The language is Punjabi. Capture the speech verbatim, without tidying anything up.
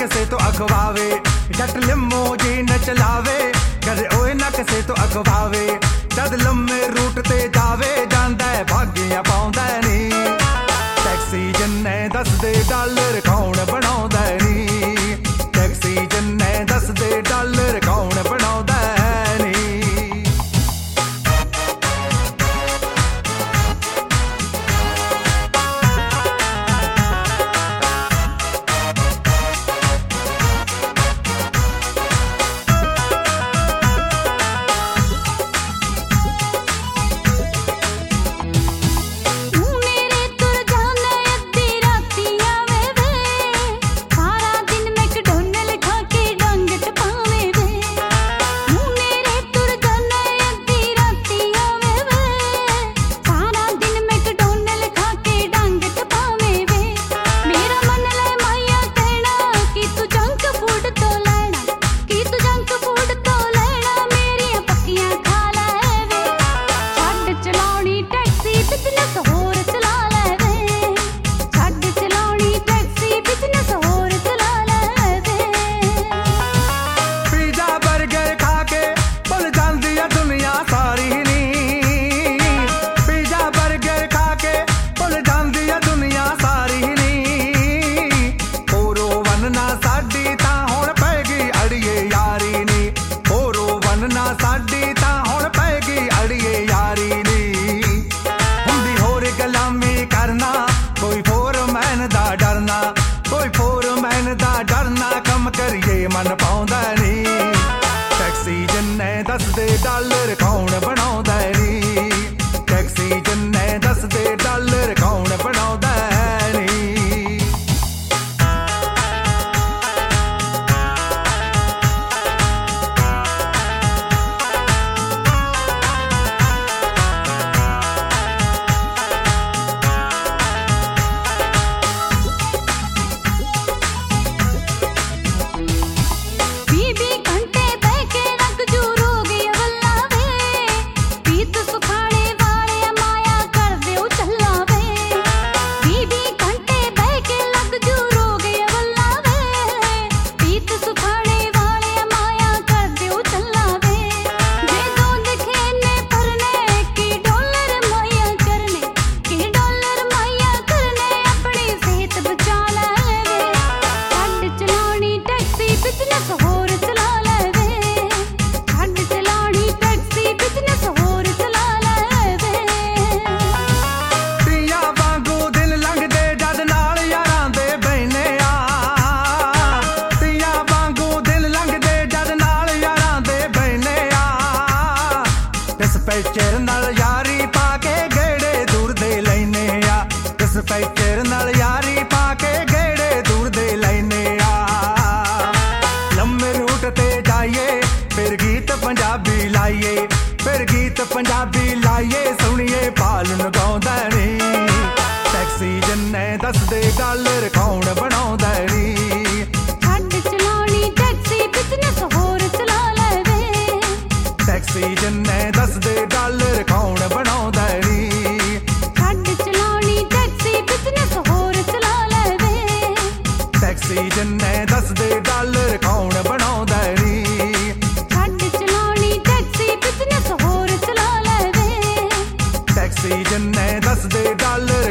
ਕਿਸੇ ਤੋਂ ਅਖਵਾਵੇ, ਜੱਟ ਲਿਮੋਜੀਨ ਚਲਾਵੇ, ਕਦੇ ਓਏ ਨਾ ਕਿਸੇ ਤੋਂ ਅਖਵਾਵੇ। ਜਦ ਲੰਮੇ ਰੂਟ ਤੇ ਜਾਵੇ ਜਾਂਦਾ ਭਾਗੀਆਂ ਪਾਉਂਦਾ ਨੀ, ਟੈਕਸੀ ਜਿੰਨੇ ਦੱਸਦੇ ਡਾਲਰ ਕੌਣ ਬਣਾਉਂਦਾ ਨੀ, ਟੈਕਸੀ ਜਿੰਨੇ ਦੱਸਦੇ ਡਾਲਰ ਕੌਣ ਬਣਾਉਂਦਾ ਨੀ। ਸਾਡੀ ਤਾਂ ਹੁਣ ਪੈਗੀ ਅੜੀਏ ਯਾਰੀ ਨੀ, ਹੁੰਦੀ ਹੋਰ ਗੁਲਾਮੀ ਕਰਨਾ, ਕੋਈ ਫੋਰਮੈਨ ਦਾ ਡਰਨਾ, ਕੋਈ ਫੋਰਮੈਨ ਦਾ ਡਰਨਾ, ਕੰਮ ਕਰੀਏ ਮਨ ਪਾਉਂਦਾ ਨੀ, ਟੈਕਸੀ ਜਿੰਨੇ ਦੱਸਦੇ ਡਾਲਰ ਕੌਣ ਬਣਾਉਂਦਾ ਨੀ, ਟੈਕਸੀ ਜਿੰਨੇ ਦੱਸਦੇ ਡਾਲਰ ਕੌਣ ਬਣਾਉਂਦਾ ਨੀ। ਡਿਸਪੈਚਰ ਨਾਲ ਯਾਰੀ ਪਾ ਕੇ ਗੇੜੇ ਦੂਰ ਦੇ ਲੈਨੇ ਆ, ਡਿਸਪੈਚਰ ਨਾਲ ਯਾਰੀ ਪਾ ਕੇ ਗੇੜੇ ਦੂਰ ਦੇ ਲੈਨੇ ਆ। ਲੰਮੇ ਰੂਟ ਤੇ ਜਾਈਏ ਫਿਰ ਗੀਤ ਪੰਜਾਬੀ ਲਾਈਏ, ਫਿਰ ਗੀਤ ਪੰਜਾਬੀ ਲਾਈਏ, ਸੁਣੀਏ ਭਾਲਣ ਗਾਉਂਦਾ ਨੀ, ਟੈਕਸੀ ਜਿੰਨੇ ਦੱਸਦੇ ਡਾਲਰ ਕੌਣ ਬਣਾਉਂਦਾ ਨੀ, ਛੱਡ ਚਲਾਉਣੀ ਟੈਕਸੀ ਬਿਜ਼ਨਸ ਹੋਰ ਚਲਾ ਲੈਵੇ, ਟੈਕਸੀ ਜਿੰਨੇ ਦੱਸਦੇ ਡਾਲਰ ਕੌਣ ਬਣਾਉਂਦਾ ਨੀ, ਛੱਡ ਚਲਾਉਣੀ ਟੈਕਸੀ ਬਿਜ਼ਨਸ ਹੋਰ ਚਲਾ ਲੈਵੇ, ਟੈਕਸੀ ਜਿੰਨੇ ਦੱਸਦੇ ਡਾਲਰ ਕੌਣ ਬਣਾਉਂਦਾ ਨੀ, ਛੱਡ ਚਲਾਉਣੀ ਟੈਕਸੀ ਬਿਜ਼ਨਸ ਹੋਰ ਚਲਾ ਲੈਵੇ, ਟੈਕਸੀ ਜਿੰਨੇ ਦੱਸਦੇ ਡਾਲਰ